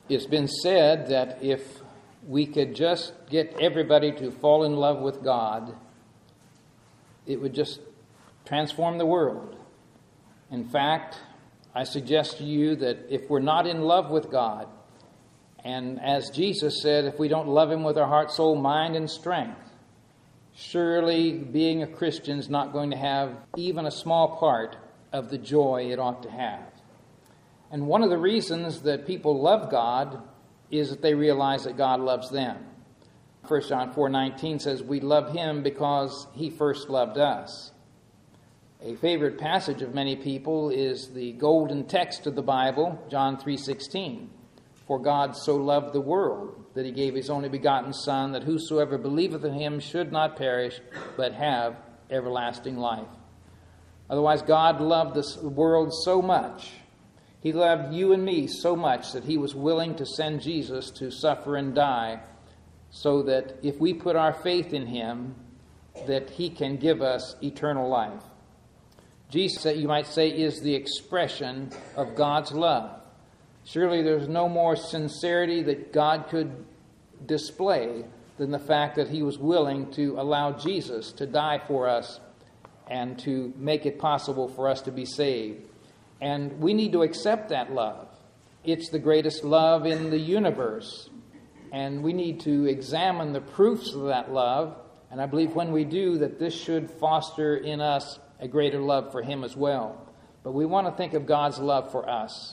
It's been said that if we could just get everybody to fall in love with God, it would just transform the world. In fact, I suggest to you that if we're not in love with God, and as Jesus said, if we don't love Him with our heart, soul, mind, and strength, surely being a Christian is not going to have even a small part of the joy it ought to have. And one of the reasons that people love God is that they realize that God loves them. 1 John 4:19 says, we love Him because He first loved us. A favorite passage of many people is the golden text of the Bible, John 3:16. For God so loved the world that He gave His only begotten Son, that whosoever believeth in Him should not perish, but have everlasting life. Otherwise, God loved the world so much. He loved you and me so much that He was willing to send Jesus to suffer and die, so that if we put our faith in Him, that He can give us eternal life. Jesus, you might say, is the expression of God's love. Surely there's no more sincerity that God could display than the fact that He was willing to allow Jesus to die for us and to make it possible for us to be saved. And we need to accept that love. It's the greatest love in the universe. And we need to examine the proofs of that love. And I believe when we do, that this should foster in us a greater love for Him as well. But we want to think of God's love for us.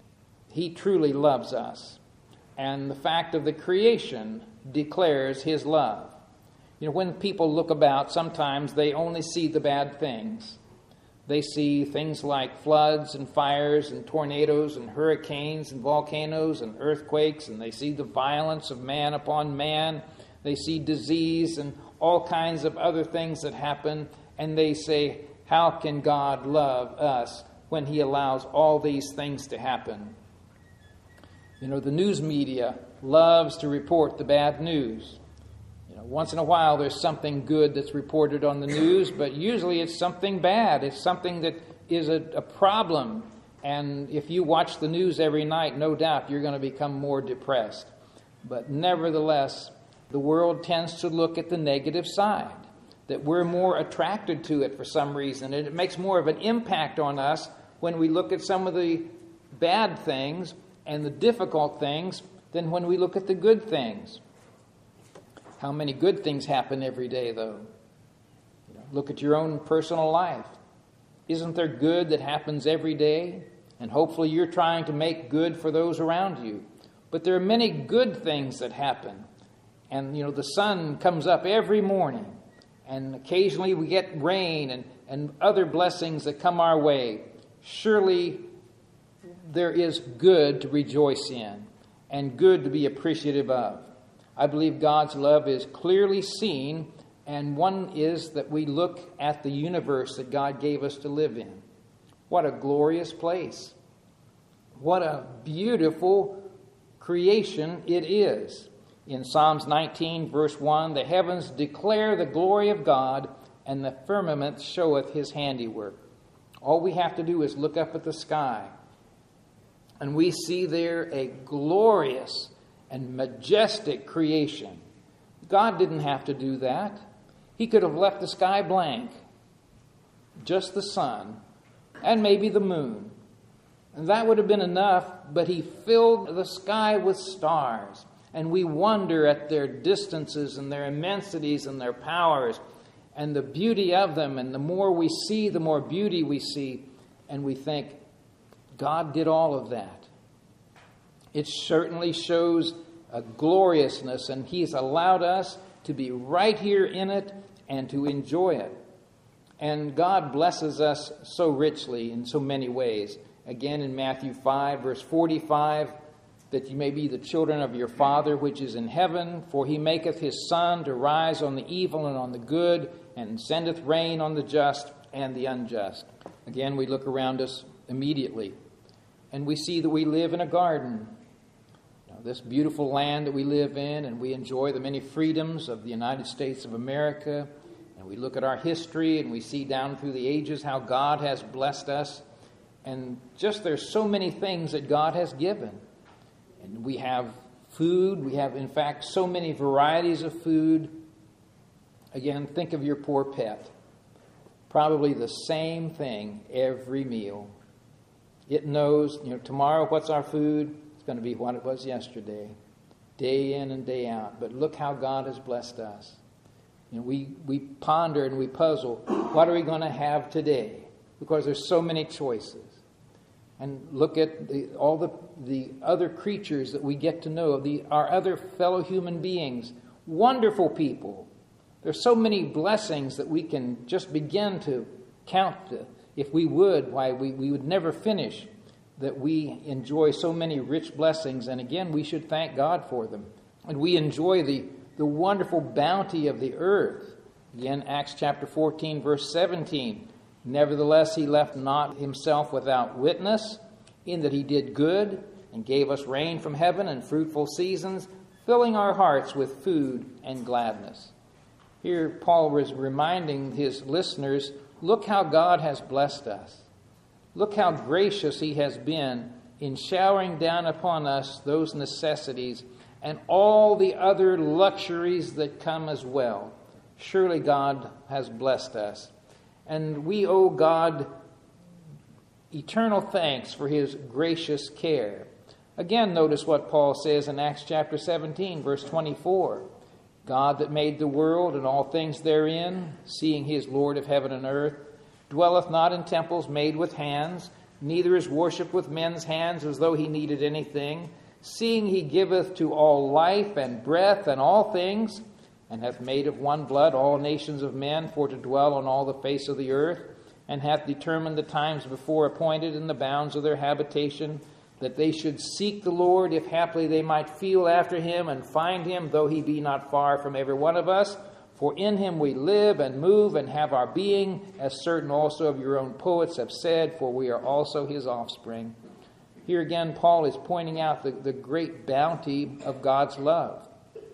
He truly loves us. And the fact of the creation declares His love. You know, when people look about, sometimes they only see the bad things. They see things like floods and fires and tornadoes and hurricanes and volcanoes and earthquakes, and they see the violence of man upon man. They see disease and all kinds of other things that happen, and they say, how can God love us when He allows all these things to happen? You know, the news media loves to report the bad news. Once in a while there's something good that's reported on the news, but usually it's something bad. It's something that is a problem. And if you watch the news every night, no doubt you're going to become more depressed. But nevertheless, the world tends to look at the negative side, that we're more attracted to it for some reason. And it makes more of an impact on us when we look at some of the bad things and the difficult things than when we look at the good things. How many good things happen every day, though? Look at your own personal life. Isn't there good that happens every day? And hopefully you're trying to make good for those around you. But there are many good things that happen. And, the sun comes up every morning. And occasionally we get rain and other blessings that come our way. Surely there is good to rejoice in and good to be appreciative of. I believe God's love is clearly seen, and one is that we look at the universe that God gave us to live in. What a glorious place. What a beautiful creation it is. In Psalms 19, verse 1, the heavens declare the glory of God, and the firmament showeth His handiwork. All we have to do is look up at the sky, and we see there a glorious and majestic creation. God didn't have to do that. He could have left the sky blank, just the sun, and maybe the moon. And that would have been enough, but He filled the sky with stars. And we wonder at their distances and their immensities and their powers and the beauty of them. And the more we see, the more beauty we see. And we think, God did all of that. It certainly shows a gloriousness, and He's allowed us to be right here in it and to enjoy it. And God blesses us so richly in so many ways. Again, in Matthew 5, verse 45, that you may be the children of your Father which is in heaven, for He maketh His sun to rise on the evil and on the good, and sendeth rain on the just and the unjust. Again, we look around us immediately, and we see that we live in a garden. This beautiful land that we live in, and we enjoy the many freedoms of the United States of America, and we look at our history and we see down through the ages how God has blessed us, and just there's so many things that God has given. And we have food. We have, in fact, so many varieties of food. Again, think of your poor pet. Probably the same thing every meal. It knows, tomorrow what's our food? It's going to be what it was yesterday, day in and day out. But look how God has blessed us. We ponder and we puzzle, what are we going to have today? Because there's so many choices. And look at all the other creatures that we get to know, our other fellow human beings, wonderful people. There's so many blessings that we can just begin to count. If we would, why we would never finish, that we enjoy so many rich blessings. And again, we should thank God for them. And we enjoy the wonderful bounty of the earth. Again, Acts chapter 14, verse 17. Nevertheless, he left not himself without witness, in that he did good and gave us rain from heaven and fruitful seasons, filling our hearts with food and gladness. Here, Paul was reminding his listeners, look how God has blessed us. Look how gracious he has been in showering down upon us those necessities and all the other luxuries that come as well. Surely God has blessed us. And we owe God eternal thanks for his gracious care. Again, notice what Paul says in Acts chapter 17, verse 24. God that made the world and all things therein, seeing he is Lord of heaven and earth, dwelleth not in temples made with hands, neither is worshipped with men's hands as though he needed anything, seeing he giveth to all life and breath and all things, and hath made of one blood all nations of men for to dwell on all the face of the earth, and hath determined the times before appointed in the bounds of their habitation, that they should seek the Lord, if haply they might feel after him and find him, though he be not far from every one of us. For in him we live and move and have our being, as certain also of your own poets have said, for we are also his offspring. Here again, Paul is pointing out the great bounty of God's love.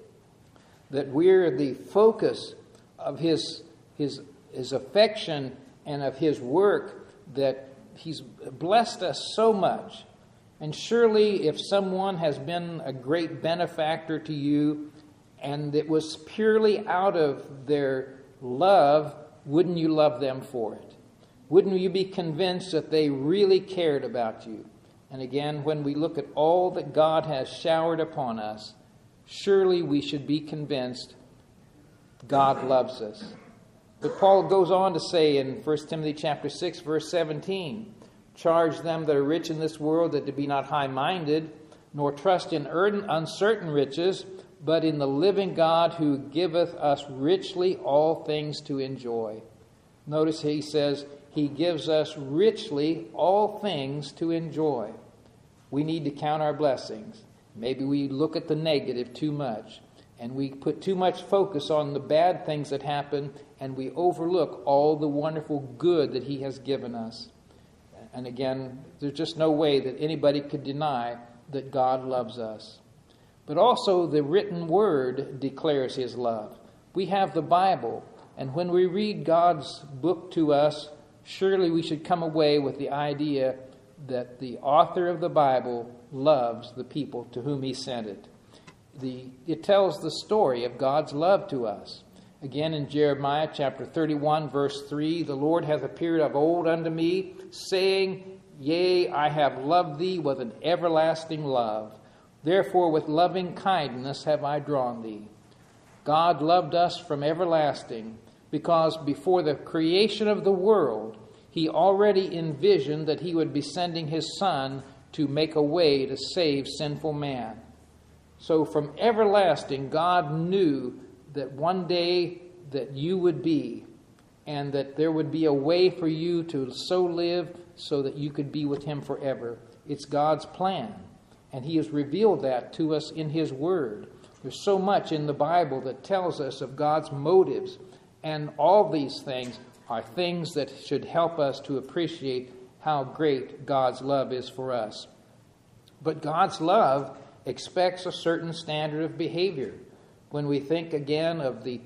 That we're the focus of his affection and of his work, that he's blessed us so much. And surely if someone has been a great benefactor to you, and it was purely out of their love, wouldn't you love them for it? Wouldn't you be convinced that they really cared about you? And again, when we look at all that God has showered upon us, surely we should be convinced God loves us. But Paul goes on to say in 1 Timothy chapter 6, verse 17, charge them that are rich in this world that to be not high-minded, nor trust in uncertain riches, but in the living God who giveth us richly all things to enjoy. Notice he says he gives us richly all things to enjoy. We need to count our blessings. Maybe we look at the negative too much, and we put too much focus on the bad things that happen, and we overlook all the wonderful good that he has given us. And again, there's just no way that anybody could deny that God loves us. But also the written word declares his love. We have the Bible, and when we read God's book to us, surely we should come away with the idea that the author of the Bible loves the people to whom he sent it. It tells the story of God's love to us. Again, in Jeremiah chapter 31, verse 3, the Lord hath appeared of old unto me, saying, Yea, I have loved thee with an everlasting love. Therefore with loving kindness have I drawn thee. God loved us from everlasting, because before the creation of the world, he already envisioned that he would be sending his Son to make a way to save sinful man. So from everlasting, God knew that one day that you would be, and that there would be a way for you to so live so that you could be with him forever. It's God's plan, and he has revealed that to us in his word. There's so much in the Bible that tells us of God's motives, and all these things are things that should help us to appreciate how great God's love is for us. But God's love expects a certain standard of behavior. When we think again of the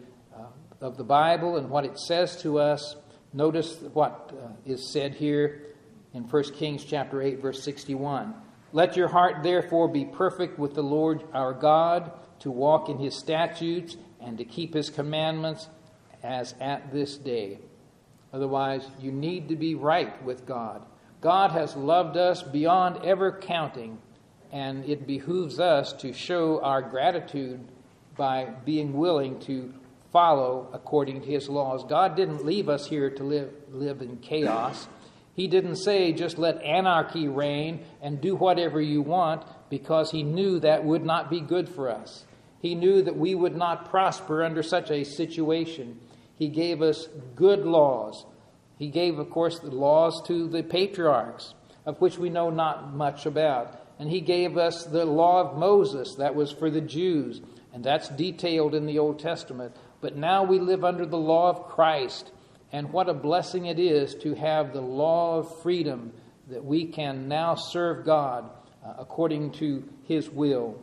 Bible and what it says to us, notice what is said here in 1 Kings chapter 8, verse 61. Let your heart therefore be perfect with the Lord our God, to walk in his statutes and to keep his commandments as at this day. Otherwise, you need to be right with God. God has loved us beyond ever counting, and it behooves us to show our gratitude by being willing to follow according to his laws. God didn't leave us here to live in chaos. He didn't say just let anarchy reign and do whatever you want, because he knew that would not be good for us. He knew that we would not prosper under such a situation. He gave us good laws. He gave, of course, the laws to the patriarchs, of which we know not much about. And he gave us the law of Moses, that was for the Jews, and that's detailed in the Old Testament. But now we live under the law of Christ, and what a blessing it is to have the law of freedom, that we can now serve God according to his will.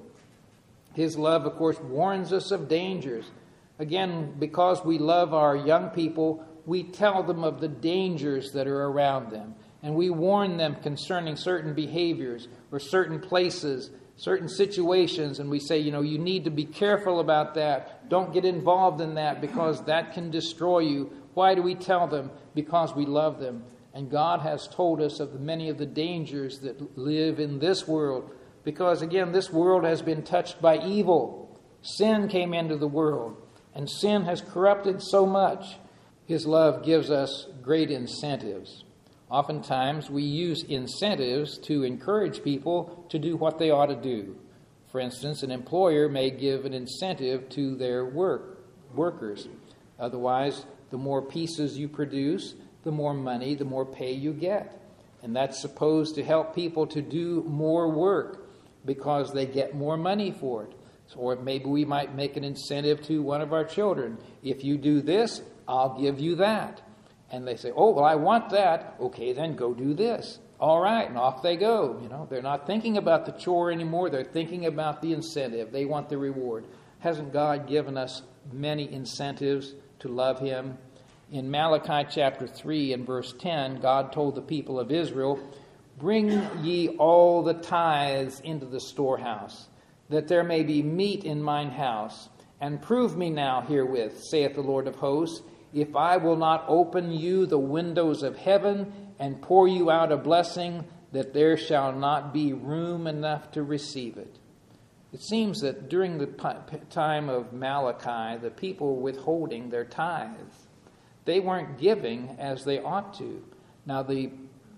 His love, of course, warns us of dangers. Again, because we love our young people, we tell them of the dangers that are around them. And we warn them concerning certain behaviors or certain places, certain situations. And we say, you need to be careful about that. Don't get involved in that, because that can destroy you. Why do we tell them? Because we love them. And God has told us of many of the dangers that live in this world. Because, again, this world has been touched by evil. Sin came into the world, and sin has corrupted so much. His love gives us great incentives. Oftentimes, we use incentives to encourage people to do what they ought to do. For instance, an employer may give an incentive to their workers. Otherwise, the more pieces you produce, the more money, the more pay you get. And that's supposed to help people to do more work because they get more money for it. Or maybe we might make an incentive to one of our children. If you do this, I'll give you that. And they say, oh, well, I want that. Okay, then go do this. All right, and off they go. They're not thinking about the chore anymore. They're thinking about the incentive. They want the reward. Hasn't God given us many incentives to love him? In Malachi chapter 3 and verse 10, God told the people of Israel, bring ye all the tithes into the storehouse, that there may be meat in mine house. And prove me now herewith, saith the Lord of hosts, if I will not open you the windows of heaven and pour you out a blessing, that there shall not be room enough to receive it. It seems that during the time of Malachi, the people were withholding their tithes. They weren't giving as they ought to. Now the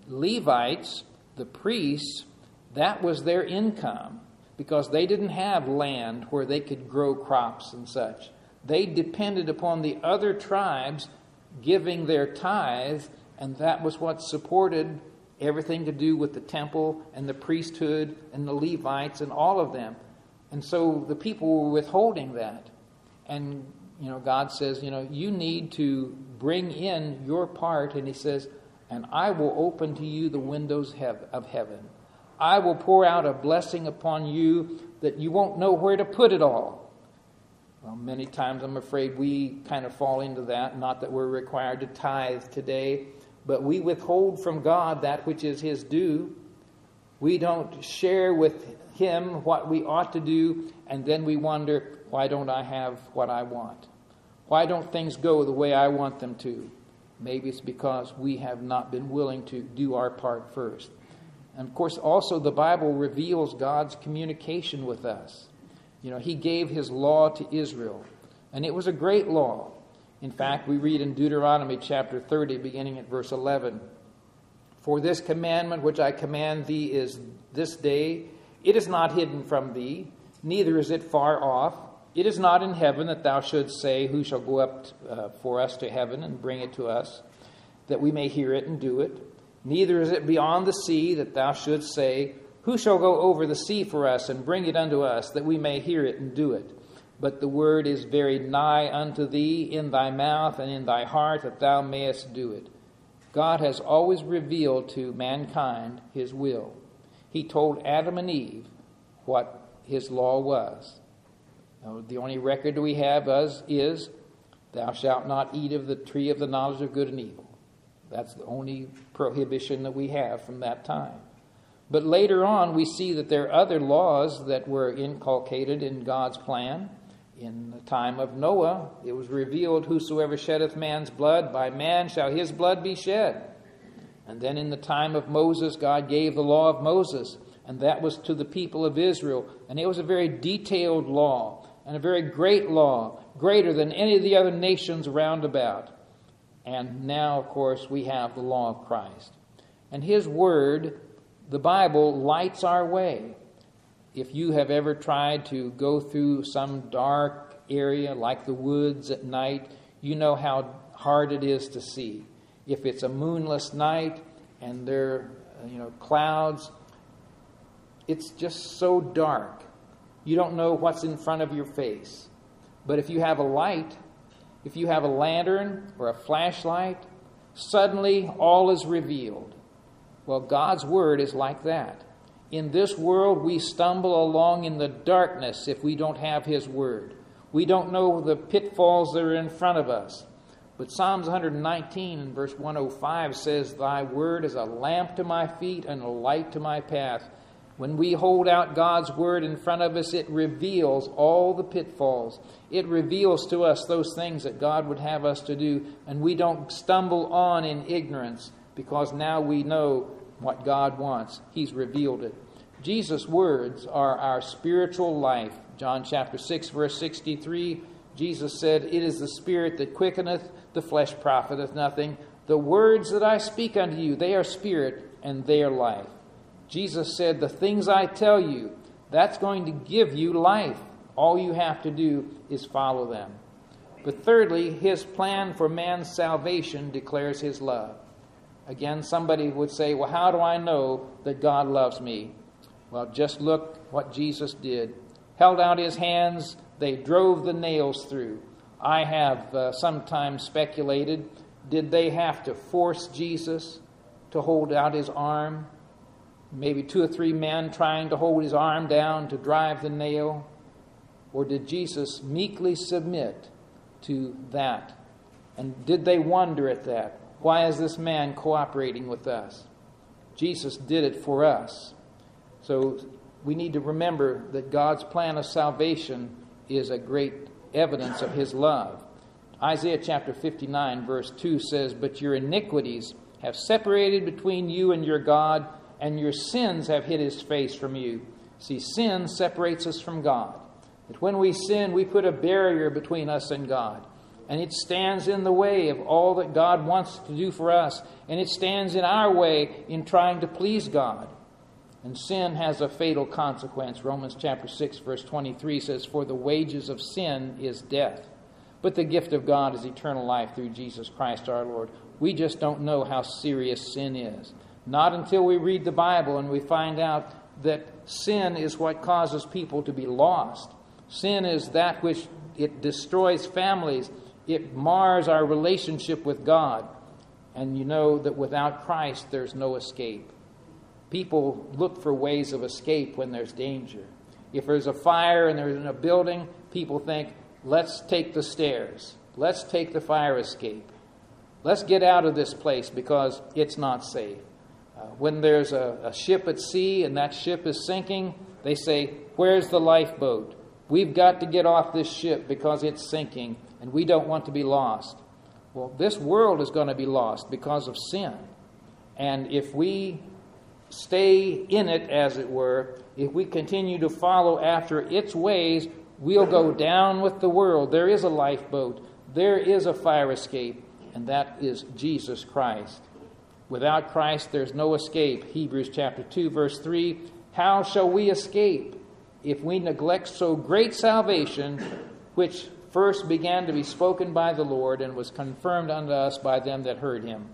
Levites, the priests, that was their income, because they didn't have land where they could grow crops and such. They depended upon the other tribes giving their tithes, and that was what supported everything to do with the temple and the priesthood and the Levites and all of them. And so the people were withholding that. And, God says, you need to bring in your part. And he says, and I will open to you the windows of heaven. I will pour out a blessing upon you that you won't know where to put it all. Well, many times I'm afraid we kind of fall into that. Not that we're required to tithe today, but we withhold from God that which is his due. We don't share with him what we ought to do, and then we wonder, why don't I have what I want? Why don't things go the way I want them to? Maybe it's because we have not been willing to do our part first. And of course, also the Bible reveals God's communication with us. He gave his law to Israel, and it was a great law. In fact, we read in Deuteronomy chapter 30, beginning at verse 11, for this commandment which I command thee is this day, it is not hidden from thee, neither is it far off. It is not in heaven that thou shouldst say, who shall go up for us to heaven and bring it to us, that we may hear it and do it. Neither is it beyond the sea that thou shouldst say, who shall go over the sea for us and bring it unto us, that we may hear it and do it. But the word is very nigh unto thee, in thy mouth and in thy heart, that thou mayest do it. God has always revealed to mankind his will. He told Adam and Eve what his law was. Now, the only record we have is, thou shalt not eat of the tree of the knowledge of good and evil. That's the only prohibition that we have from that time. But later on, we see that there are other laws that were inculcated in God's plan. In the time of Noah, it was revealed, whosoever sheddeth man's blood, by man shall his blood be shed. And then in the time of Moses, God gave the law of Moses, and that was to the people of Israel. And it was a very detailed law, and a very great law, greater than any of the other nations round about. And now, of course, we have the law of Christ. And His Word, the Bible, lights our way. If you have ever tried to go through some dark area like the woods at night, you know how hard it is to see. If it's a moonless night and there are clouds, it's just so dark. You don't know what's in front of your face. But if you have a light, if you have a lantern or a flashlight, suddenly all is revealed. Well, God's Word is like that. In this world, we stumble along in the darkness if we don't have His Word. We don't know the pitfalls that are in front of us. But Psalms 119 and verse 105 says, Thy Word is a lamp to my feet and a light to my path. When we hold out God's Word in front of us, it reveals all the pitfalls. It reveals to us those things that God would have us to do, and we don't stumble on in ignorance, because now we know what God wants. He's revealed it. Jesus' words are our spiritual life. John chapter 6, verse 63, Jesus said, It is the Spirit that quickeneth, the flesh profiteth nothing. The words that I speak unto you, they are spirit and they are life. Jesus said, the things I tell you, that's going to give you life. All you have to do is follow them. But thirdly, His plan for man's salvation declares His love. Again, somebody would say, well, how do I know that God loves me? Well, just look what Jesus did. Held out His hands, they drove the nails through. I have sometimes speculated, did they have to force Jesus to hold out His arm? Maybe 2 or 3 men trying to hold His arm down to drive the nail? Or did Jesus meekly submit to that? And did they wonder at that? Why is this man cooperating with us? Jesus did it for us. So we need to remember that God's plan of salvation is a great evidence of His love. Isaiah chapter 59 verse 2 says, But your iniquities have separated between you and your God, and your sins have hid His face from you. See, sin separates us from God. That when we sin, we put a barrier between us and God. And it stands in the way of all that God wants to do for us. And it stands in our way in trying to please God. And sin has a fatal consequence. Romans chapter 6 verse 23 says, For the wages of sin is death, but the gift of God is eternal life through Jesus Christ our Lord. We just don't know how serious sin is. Not until we read the Bible and we find out that sin is what causes people to be lost. Sin is that which it destroys families. It mars our relationship with God. And you know that without Christ, there's no escape. People look for ways of escape when there's danger. If there's a fire and there's in a building, people think, let's take the stairs. Let's take the fire escape. Let's get out of this place because it's not safe. When there's a ship at sea and that ship is sinking, they say, where's the lifeboat? We've got to get off this ship because it's sinking and we don't want to be lost. Well, this world is going to be lost because of sin. And if we stay in it, as it were, if we continue to follow after its ways, we'll go down with the world. There is a lifeboat. There is a fire escape, and that is Jesus Christ. Without Christ, there's no escape. Hebrews chapter 2, verse 3, How shall we escape if we neglect so great salvation, which first began to be spoken by the Lord and was confirmed unto us by them that heard Him?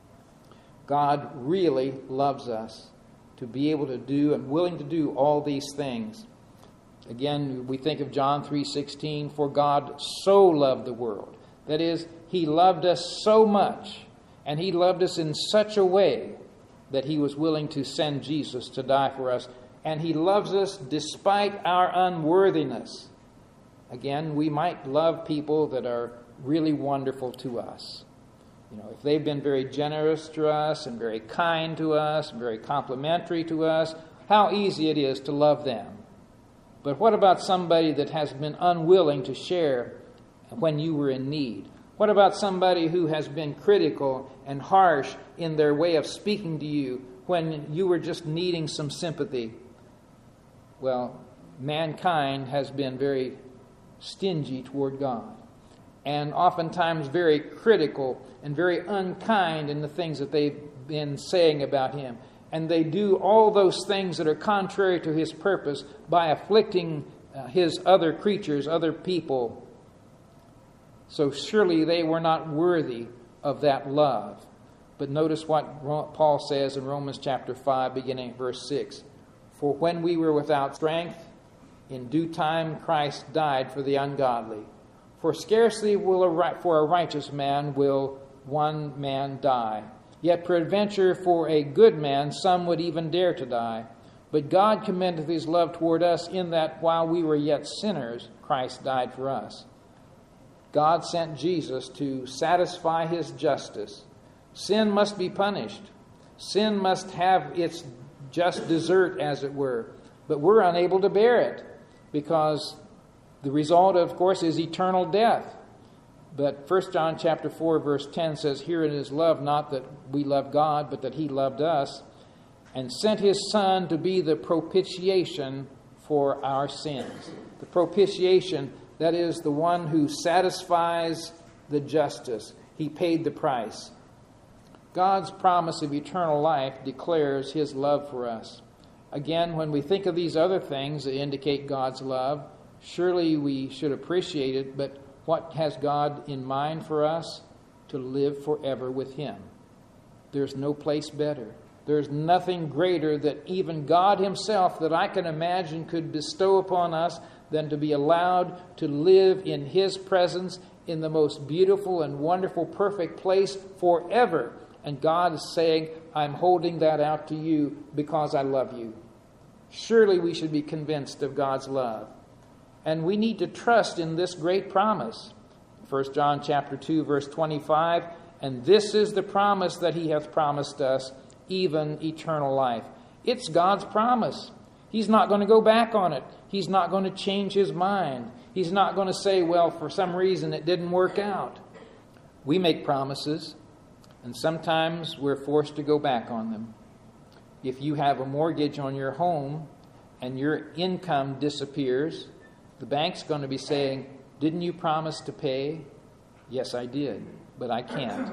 God really loves us to be able to do and willing to do all these things. Again, we think of John 3:16, For God so loved the world. That is, He loved us so much, and He loved us in such a way that He was willing to send Jesus to die for us. And He loves us despite our unworthiness. Again, we might love people that are really wonderful to us. If they've been very generous to us and very kind to us and very complimentary to us, how easy it is to love them. But what about somebody that has been unwilling to share when you were in need? What about somebody who has been critical and harsh in their way of speaking to you when you were just needing some sympathy? Well, mankind has been very stingy toward God, and oftentimes very critical and very unkind in the things that they've been saying about Him. And they do all those things that are contrary to His purpose by afflicting His other creatures, other people. So surely they were not worthy of that love. But notice what Paul says in Romans chapter 5, beginning at verse 6. For when we were without strength, in due time Christ died for the ungodly. For scarcely for a righteous man will one man die. Yet peradventure for a good man some would even dare to die. But God commendeth His love toward us, in that while we were yet sinners, Christ died for us. God sent Jesus to satisfy His justice. Sin must be punished. Sin must have its just desert, as it were. But we're unable to bear it, because the result, of course, is eternal death. But 1 John chapter 4, verse 10 says, Herein is love, not that we love God, but that He loved us, and sent His Son to be the propitiation for our sins. The propitiation, that is the one who satisfies the justice. He paid the price. God's promise of eternal life declares His love for us. Again, when we think of these other things that indicate God's love, surely we should appreciate it, but what has God in mind for us? To live forever with Him. There's no place better. There's nothing greater that even God Himself that I can imagine could bestow upon us than to be allowed to live in His presence in the most beautiful and wonderful, perfect place forever. And God is saying, I'm holding that out to you because I love you. Surely we should be convinced of God's love. And we need to trust in this great promise. 1 John chapter 2, verse 25, and this is the promise that He hath promised us, even eternal life. It's God's promise. He's not going to go back on it. He's not going to change His mind. He's not going to say, well, for some reason it didn't work out. We make promises, and sometimes we're forced to go back on them. If you have a mortgage on your home and your income disappears, the bank's going to be saying, didn't you promise to pay? Yes, I did, but I can't.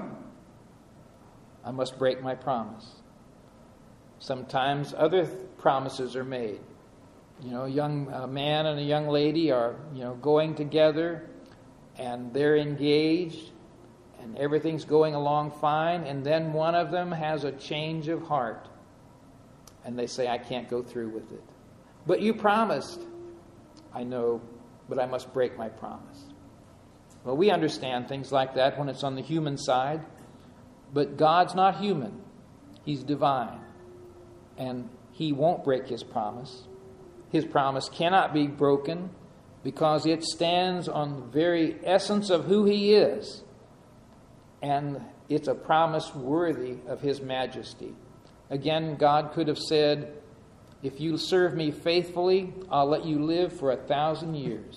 I must break my promise. Sometimes other promises are made. A young man and a young lady are, going together, and they're engaged, and everything's going along fine, and then one of them has a change of heart, and they say, I can't go through with it. But you promised. I know, but I must break my promise. Well, we understand things like that when it's on the human side, but God's not human. He's divine, and He won't break His promise. His promise cannot be broken because it stands on the very essence of who He is, and it's a promise worthy of His majesty. Again, God could have said, if you serve me faithfully, I'll let you live for 1,000 years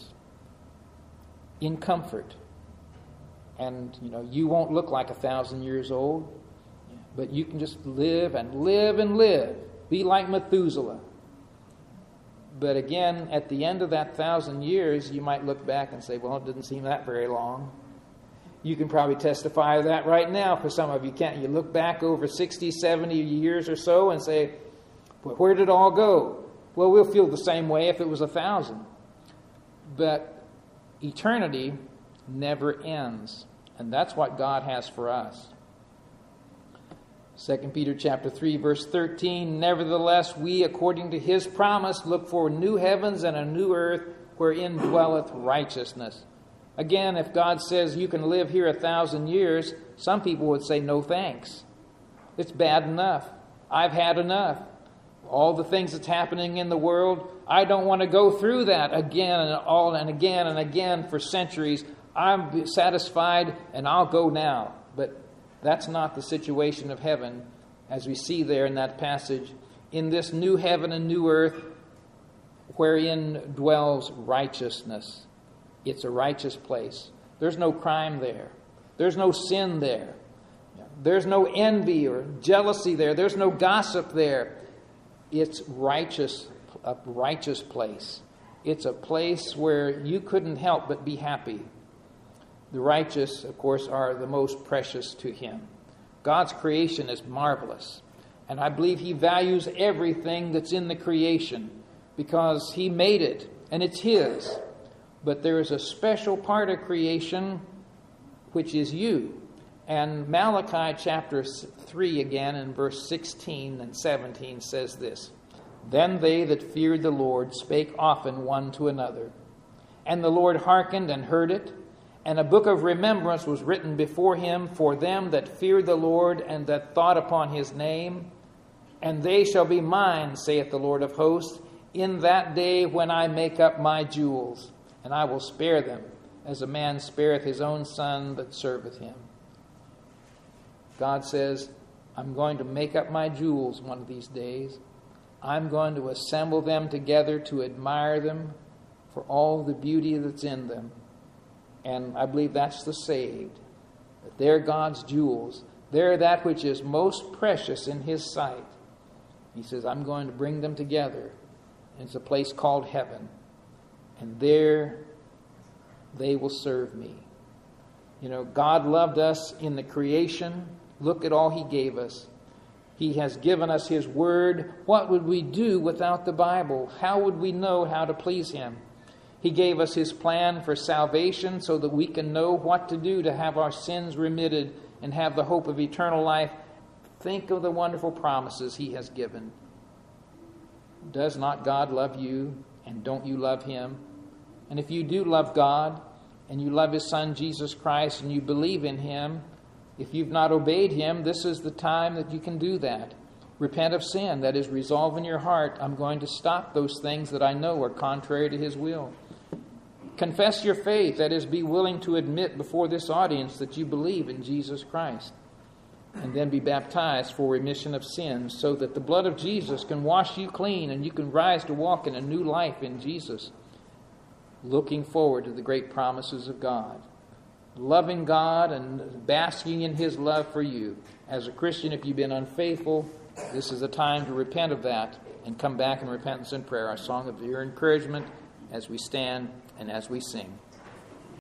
in comfort. And, you won't look like 1,000 years old, but you can just live and live and live. Be like Methuselah. But again, at the end of that 1,000 years, you might look back and say, well, it didn't seem that very long. You can probably testify to that right now for some of you, can't you? Look back over 60, 70 years or so and say, but where did it all go? Well, we'll feel the same way if it was 1,000. But eternity never ends. And that's what God has for us. 2 Peter chapter 3, verse 13, nevertheless, we, according to His promise, look for new heavens and a new earth wherein dwelleth righteousness. Again, if God says you can live here 1,000 years, some people would say, no thanks. It's bad enough. I've had enough. All the things that's happening in the world, I don't want to go through that again and again for centuries. I'm satisfied and I'll go now. But That's not the situation of heaven, as we see there in that passage. In this new heaven and new earth, wherein dwells righteousness. It's a righteous place. There's no crime there. There's no sin there. There's no envy or jealousy there. There's no gossip there. It's righteous, a righteous place. It's a place where you couldn't help but be happy. The righteous, of course, are the most precious to Him. God's creation is marvelous. And I believe He values everything that's in the creation because He made it and it's His. But there is a special part of creation which is you. And Malachi chapter 3 again in verse 16 and 17 says this: Then they that feared the Lord spake often one to another. And the Lord hearkened and heard it. And a book of remembrance was written before Him for them that feared the Lord and that thought upon His name. And they shall be mine, saith the Lord of hosts, in that day when I make up my jewels. And I will spare them, as a man spareth his own son that serveth him. God says, I'm going to make up my jewels one of these days. I'm going to assemble them together to admire them for all the beauty that's in them. And I believe that's the saved. That they're God's jewels. They're that which is most precious in His sight. He says, I'm going to bring them together. It's a place called heaven. And there they will serve me. You know, God loved us in the creation. Look at all He gave us. He has given us His Word. What would we do without the Bible? How would we know how to please Him? He gave us His plan for salvation so that we can know what to do to have our sins remitted and have the hope of eternal life. Think of the wonderful promises He has given. Does not God love you, and don't you love Him? And if you do love God, and you love His Son Jesus Christ, and you believe in Him, if you've not obeyed Him, this is the time that you can do that. Repent of sin. That is, resolve in your heart, I'm going to stop those things that I know are contrary to His will. Confess your faith. That is, be willing to admit before this audience that you believe in Jesus Christ. And then be baptized for remission of sins so that the blood of Jesus can wash you clean and you can rise to walk in a new life in Jesus. Looking forward to the great promises of God. Loving God and basking in His love for you. As a Christian, if you've been unfaithful, this is a time to repent of that and come back in repentance and prayer. Our song of your encouragement as we stand and as we sing.